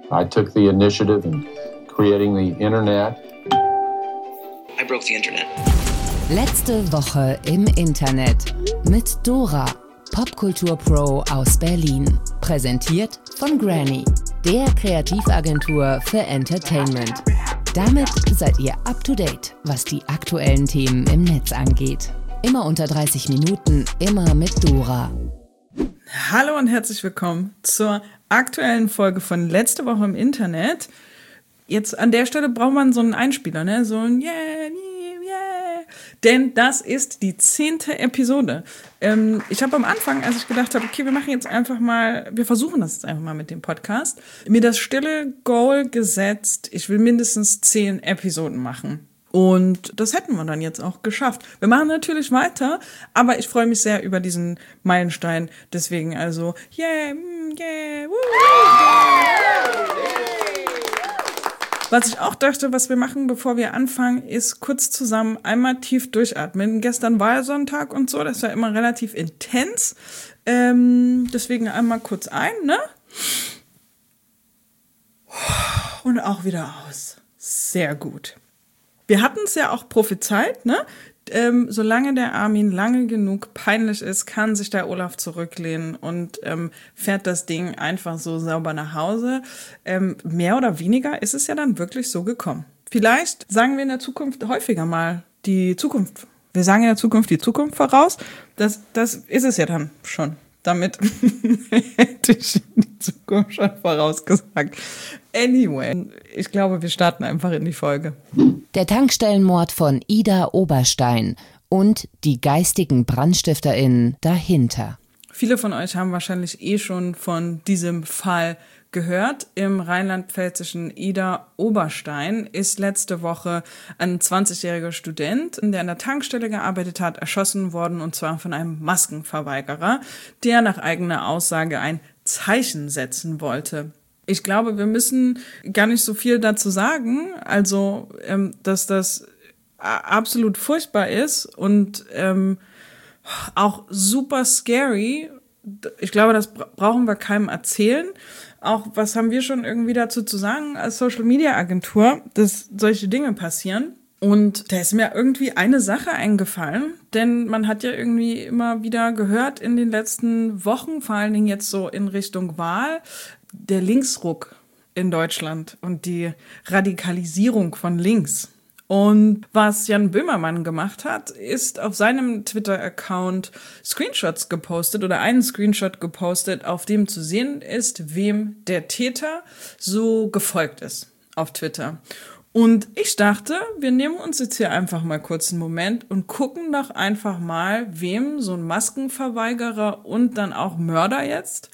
I took the initiative in creating the internet. I broke the internet. Letzte Woche im Internet mit Dora, Popkultur-Pro aus Berlin. Präsentiert von Granny, der Kreativagentur für Entertainment. Damit seid ihr up to date, was die aktuellen Themen im Netz angeht. Immer unter 30 Minuten, immer mit Dora. Hallo und herzlich willkommen zur aktuellen Folge von Letzte Woche im Internet. Jetzt an der Stelle braucht man so einen Einspieler, ne? So ein yeah, yeah. Denn das ist die 10. Episode. Ich habe am Anfang, als ich gedacht habe, okay, wir versuchen das jetzt einfach mal mit dem Podcast, mir das stille Goal gesetzt, ich will mindestens 10 Episoden machen. Und das hätten wir dann jetzt auch geschafft. Wir machen natürlich weiter, aber ich freue mich sehr über diesen Meilenstein. Deswegen also, yeah, yeah, woo, yeah. Was ich auch dachte, was wir machen, bevor wir anfangen, ist kurz zusammen einmal tief durchatmen. Gestern war ja Sonntag und so, das war immer relativ intens. Deswegen einmal kurz ein, ne? Und auch wieder aus. Sehr gut. Wir hatten es ja auch prophezeit, ne? Solange der Armin lange genug peinlich ist, kann sich der Olaf zurücklehnen und fährt das Ding einfach so sauber nach Hause. Mehr oder weniger ist es ja dann wirklich so gekommen. Vielleicht sagen wir in der Zukunft häufiger mal die Zukunft. Wir sagen in der Zukunft die Zukunft voraus. Das ist es ja dann schon. Damit hätte ich die Zukunft schon vorausgesagt. Anyway, ich glaube, wir starten einfach in die Folge. Der Tankstellenmord von Ida Oberstein und die geistigen BrandstifterInnen dahinter. Viele von euch haben wahrscheinlich schon von diesem Fall gehört. Im rheinland-pfälzischen Ida Oberstein ist letzte Woche ein 20-jähriger Student, der an der Tankstelle gearbeitet hat, erschossen worden, und zwar von einem Maskenverweigerer, der nach eigener Aussage ein Zeichen setzen wollte. Ich glaube, wir müssen gar nicht so viel dazu sagen, also dass das absolut furchtbar ist und auch super scary. Ich glaube, das brauchen wir keinem erzählen. Auch was haben wir schon irgendwie dazu zu sagen als Social-Media-Agentur, dass solche Dinge passieren. Und da ist mir irgendwie eine Sache eingefallen, denn man hat ja irgendwie immer wieder gehört in den letzten Wochen, vor allen Dingen jetzt so in Richtung Wahl, der Linksruck in Deutschland und die Radikalisierung von links. Und was Jan Böhmermann gemacht hat, ist auf seinem Twitter-Account Screenshots gepostet oder einen Screenshot gepostet, auf dem zu sehen ist, wem der Täter so gefolgt ist auf Twitter. Und ich dachte, wir nehmen uns jetzt hier einfach mal kurz einen Moment und gucken doch einfach mal, wem so ein Maskenverweigerer und dann auch Mörder jetzt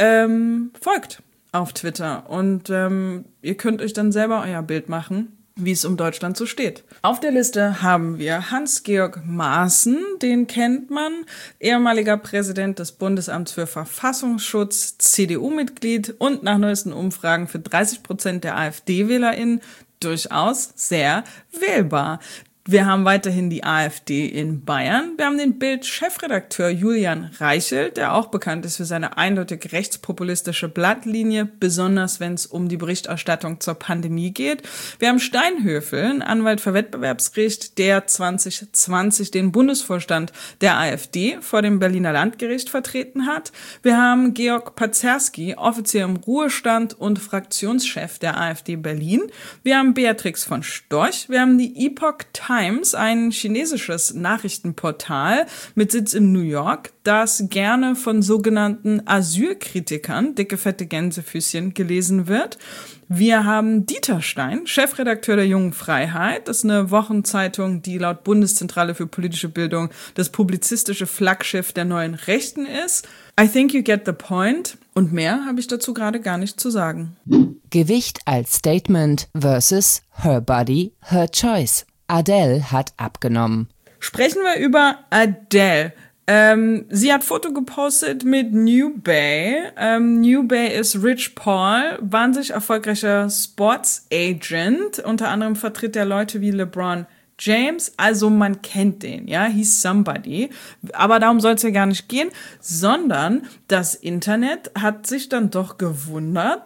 folgt auf Twitter. Und ihr könnt euch dann selber euer Bild machen, wie es um Deutschland so steht. Auf der Liste haben wir Hans-Georg Maaßen, den kennt man, ehemaliger Präsident des Bundesamts für Verfassungsschutz, CDU-Mitglied und nach neuesten Umfragen für 30% der AfD-WählerInnen durchaus sehr wählbar. Wir haben weiterhin die AfD in Bayern. Wir haben den Bild-Chefredakteur Julian Reichelt, der auch bekannt ist für seine eindeutig rechtspopulistische Blattlinie, besonders wenn es um die Berichterstattung zur Pandemie geht. Wir haben Steinhöfel, einen Anwalt für Wettbewerbsrecht, der 2020 den Bundesvorstand der AfD vor dem Berliner Landgericht vertreten hat. Wir haben Georg Pazerski, Offizier im Ruhestand und Fraktionschef der AfD Berlin. Wir haben Beatrix von Storch. Wir haben die Epoch Times, ein chinesisches Nachrichtenportal mit Sitz in New York, das gerne von sogenannten Asylkritikern, dicke fette Gänsefüßchen, gelesen wird. Wir haben Dieter Stein, Chefredakteur der Jungen Freiheit. Das ist eine Wochenzeitung, die laut Bundeszentrale für politische Bildung das publizistische Flaggschiff der neuen Rechten ist. I think you get the point. Und mehr habe ich dazu gerade gar nicht zu sagen. Gewicht als Statement versus Her Body, Her Choice. Adele hat abgenommen. Sprechen wir über Adele. Sie hat Foto gepostet mit New Bay. New Bay ist Rich Paul, wahnsinnig erfolgreicher Sports Agent. Unter anderem vertritt er Leute wie LeBron James, also man kennt den, ja, he's somebody. Aber darum soll es ja gar nicht gehen, sondern das Internet hat sich dann doch gewundert,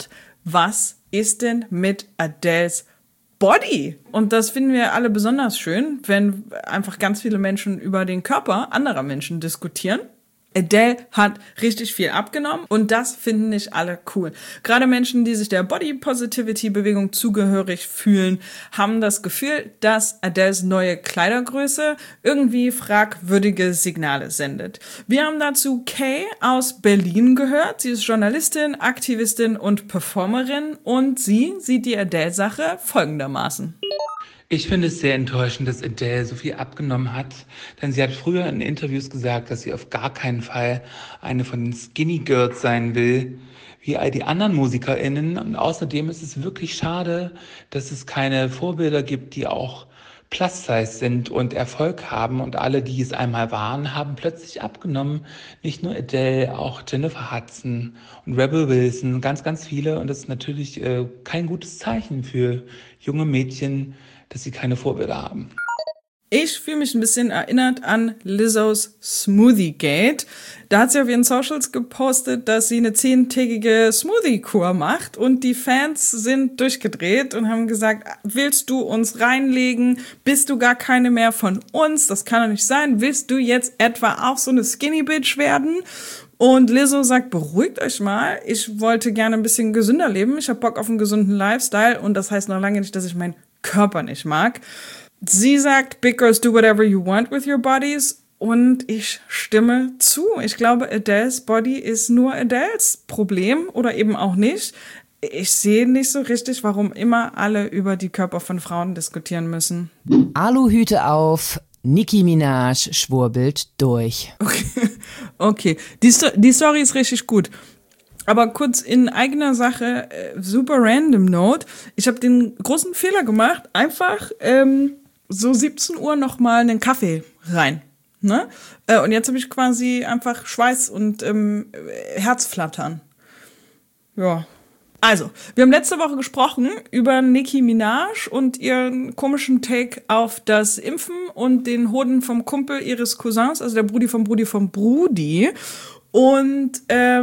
was ist denn mit Adeles Body? Und das finden wir alle besonders schön, wenn einfach ganz viele Menschen über den Körper anderer Menschen diskutieren. Adele hat richtig viel abgenommen und das finden nicht alle cool. Gerade Menschen, die sich der Body Positivity Bewegung zugehörig fühlen, haben das Gefühl, dass Adeles neue Kleidergröße irgendwie fragwürdige Signale sendet. Wir haben dazu Kay aus Berlin gehört. Sie ist Journalistin, Aktivistin und Performerin und sie sieht die Adele-Sache folgendermaßen. Ich finde es sehr enttäuschend, dass Adele so viel abgenommen hat, denn sie hat früher in Interviews gesagt, dass sie auf gar keinen Fall eine von den Skinny Girls sein will, wie all die anderen MusikerInnen. Und außerdem ist es wirklich schade, dass es keine Vorbilder gibt, die auch Plus-Size sind und Erfolg haben. Und alle, die es einmal waren, haben plötzlich abgenommen. Nicht nur Adele, auch Jennifer Hudson und Rebel Wilson, ganz, ganz viele. Und das ist natürlich kein gutes Zeichen für junge Mädchen, dass sie keine Vorbilder haben. Ich fühle mich ein bisschen erinnert an Lizzos Smoothie Gate. Da hat sie auf ihren Socials gepostet, dass sie eine 10-tägige Smoothie-Kur macht und die Fans sind durchgedreht und haben gesagt, willst du uns reinlegen? Bist du gar keine mehr von uns? Das kann doch nicht sein. Willst du jetzt etwa auch so eine Skinny-Bitch werden? Und Lizzo sagt, beruhigt euch mal, ich wollte gerne ein bisschen gesünder leben. Ich habe Bock auf einen gesunden Lifestyle und das heißt noch lange nicht, dass ich meinen Körper nicht mag. Sie sagt, big girls do whatever you want with your bodies und ich stimme zu. Ich glaube, Adeles Body ist nur Adeles Problem oder eben auch nicht. Ich sehe nicht so richtig, warum immer alle über die Körper von Frauen diskutieren müssen. Aluhüte auf, Nicki Minaj schwurbelt durch. Okay. Die Story ist richtig gut. Aber kurz in eigener Sache, super random Note. Ich habe den großen Fehler gemacht, einfach so 17 Uhr nochmal einen Kaffee rein. Ne? Und jetzt habe ich quasi einfach Schweiß und Herzflattern. Ja. Also, wir haben letzte Woche gesprochen über Nicki Minaj und ihren komischen Take auf das Impfen und den Hoden vom Kumpel ihres Cousins, also der Brudi vom Brudi vom Brudi. Und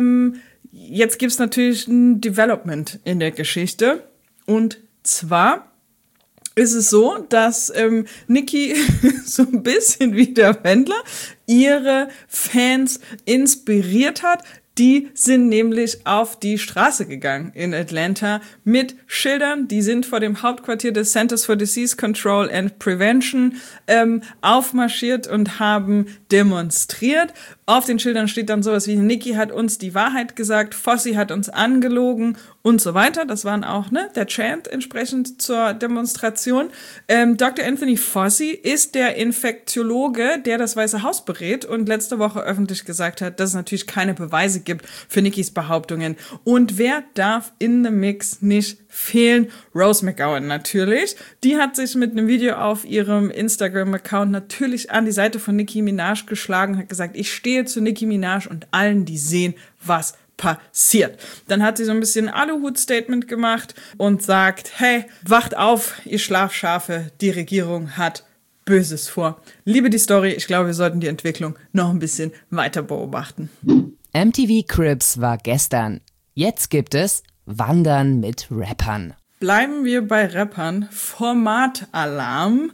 jetzt gibt's natürlich ein Development in der Geschichte. Und zwar ist es so, dass Nicki so ein bisschen wie der Wendler ihre Fans inspiriert hat. Die sind nämlich auf die Straße gegangen in Atlanta mit Schildern. Die sind vor dem Hauptquartier des Centers for Disease Control and Prevention aufmarschiert und haben demonstriert. Auf den Schildern steht dann sowas wie, Nicki hat uns die Wahrheit gesagt, Fossi hat uns angelogen und so weiter. Das waren auch der Chant entsprechend zur Demonstration. Dr. Anthony Fauci ist der Infektiologe, der das Weiße Haus berät und letzte Woche öffentlich gesagt hat, dass es natürlich keine Beweise gibt für Nickis Behauptungen. Und wer darf in the Mix nicht fehlen? Rose McGowan natürlich. Die hat sich mit einem Video auf ihrem Instagram-Account natürlich an die Seite von Nicki Minaj geschlagen, hat gesagt, ich stehe zu Nicki Minaj und allen, die sehen, was passiert. Dann hat sie so ein bisschen Aluhut-Statement gemacht und sagt, hey, wacht auf, ihr Schlafschafe, die Regierung hat Böses vor. Liebe die Story, ich glaube, wir sollten die Entwicklung noch ein bisschen weiter beobachten. MTV Cribs war gestern. Jetzt gibt es Wandern mit Rappern. Bleiben wir bei Rappern. Formatalarm.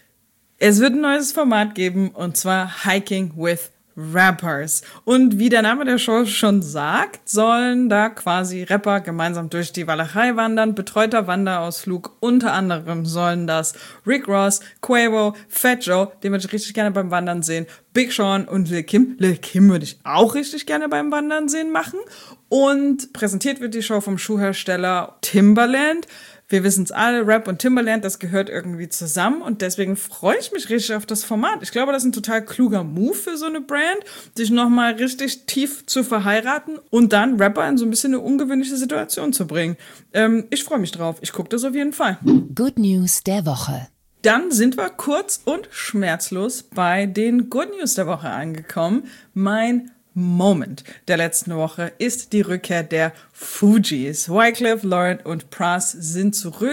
Es wird ein neues Format geben und zwar Hiking with Rappers. Und wie der Name der Show schon sagt, sollen da quasi Rapper gemeinsam durch die Walachei wandern. Betreuter Wanderausflug. Unter anderem sollen das Rick Ross, Quavo, Fat Joe, den würde ich richtig gerne beim Wandern sehen, Big Sean und Lil Kim. Lil Kim würde ich auch richtig gerne beim Wandern sehen machen. Und präsentiert wird die Show vom Schuhhersteller Timberland. Wir wissen es alle, Rap und Timberland, das gehört irgendwie zusammen und deswegen freue ich mich richtig auf das Format. Ich glaube, das ist ein total kluger Move für so eine Brand, sich nochmal richtig tief zu verheiraten und dann Rapper in so ein bisschen eine ungewöhnliche Situation zu bringen. Ich freue mich drauf. Ich gucke das auf jeden Fall. Good News der Woche. Dann sind wir kurz und schmerzlos bei den Good News der Woche angekommen. Mein Moment der letzten Woche ist die Rückkehr der Fugees. Wyclef, Lauren und Pras sind zurück.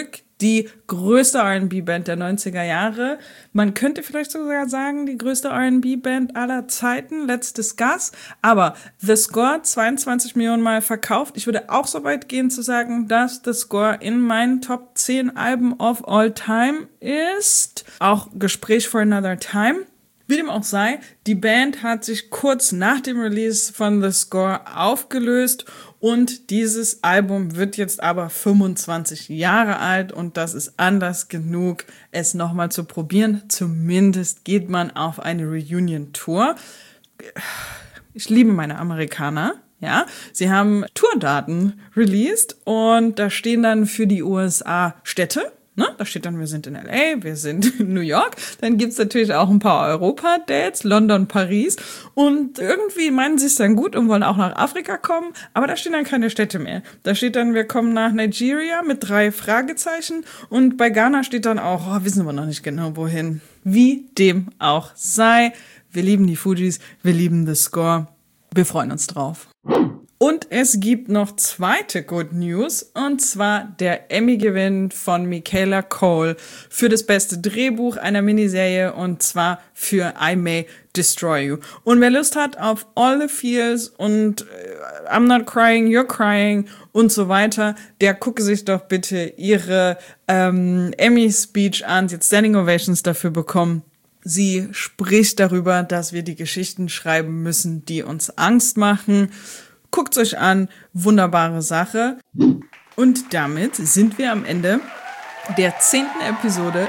die größte R&B-Band der 90er Jahre. Man könnte vielleicht sogar sagen, die größte R&B-Band aller Zeiten. Let's discuss. Aber The Score 22 Millionen Mal verkauft. Ich würde auch so weit gehen zu sagen, dass The Score in meinen Top 10 Alben of all time ist. Auch Gespräch for Another Time. Wie dem auch sei, die Band hat sich kurz nach dem Release von The Score aufgelöst und dieses Album wird jetzt aber 25 Jahre alt und das ist Anlass genug, es nochmal zu probieren. Zumindest geht man auf eine Reunion-Tour. Ich liebe meine Amerikaner. Ja, sie haben Tourdaten released und da stehen dann für die USA Städte. Ne? Da steht dann, wir sind in LA, wir sind in New York. Dann gibt's natürlich auch ein paar Europa-Dates, London, Paris. Und irgendwie meinen sie es dann gut und wollen auch nach Afrika kommen. Aber da stehen dann keine Städte mehr. Da steht dann, wir kommen nach Nigeria mit 3 Fragezeichen. Und bei Ghana steht dann auch, wissen wir noch nicht genau wohin. Wie dem auch sei. Wir lieben die Fugees, wir lieben The Score. Wir freuen uns drauf. Und es gibt noch zweite Good News, und zwar der Emmy-Gewinn von Michaela Cole für das beste Drehbuch einer Miniserie, und zwar für I May Destroy You. Und wer Lust hat auf All the Feels und I'm Not Crying, You're Crying und so weiter, der gucke sich doch bitte ihre Emmy-Speech an. Sie hat Standing Ovations dafür bekommen. Sie spricht darüber, dass wir die Geschichten schreiben müssen, die uns Angst machen. Guckt's euch an, wunderbare Sache. Und damit sind wir am Ende der 10. Episode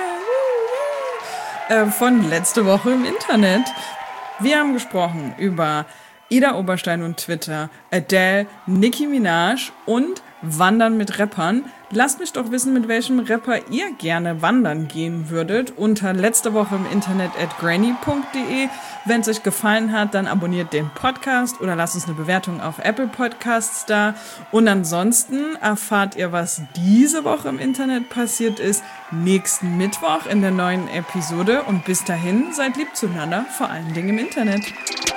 von letzte Woche im Internet. Wir haben gesprochen über Ida Oberstein und Twitter, Adele, Nicki Minaj und Wandern mit Rappern. Lasst mich doch wissen, mit welchem Rapper ihr gerne wandern gehen würdet, unter letzte Woche im Internet @granny.de. Wenn es euch gefallen hat, dann abonniert den Podcast oder lasst uns eine Bewertung auf Apple Podcasts da. Und ansonsten erfahrt ihr, was diese Woche im Internet passiert ist, nächsten Mittwoch in der neuen Episode. Und bis dahin, seid lieb zueinander, vor allen Dingen im Internet.